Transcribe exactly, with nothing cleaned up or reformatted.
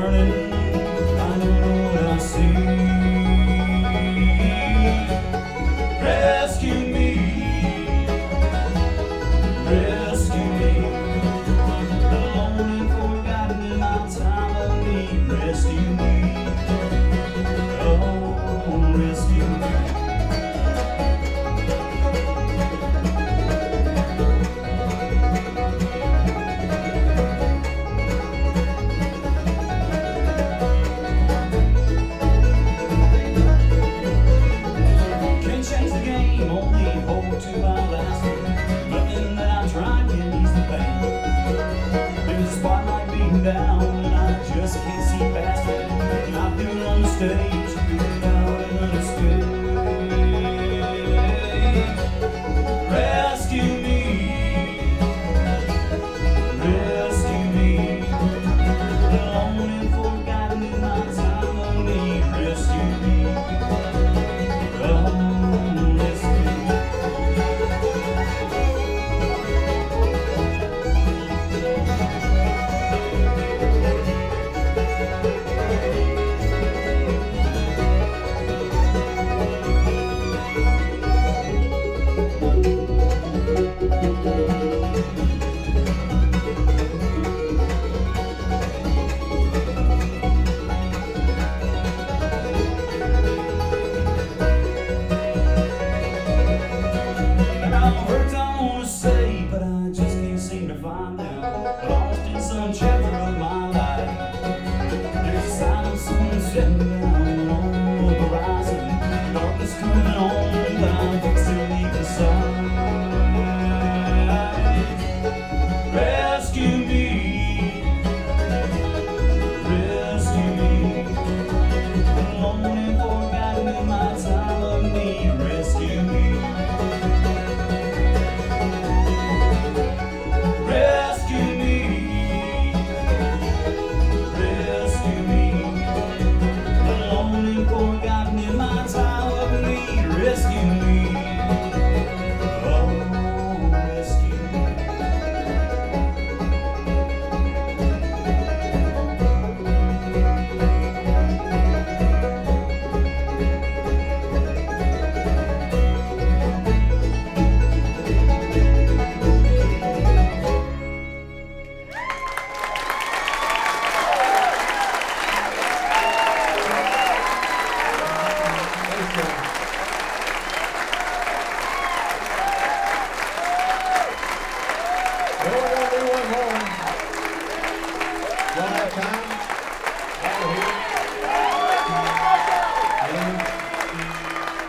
burning, I don't know what I see. Rescue me, rescue me, alone and forgotten in my time of need. Rescue me, oh, rescue me. Only hold to my last name. Nothing that I tried can ease the pain. There's a spotlight beating down and I just can't see past it. I'm doing on the stage, out and unscathed. Rescue me, rescue me, alone and forgotten in my time of need. Rescue me, oh. Words I wanna say, but I just can't seem to find them. Lost in sunshine.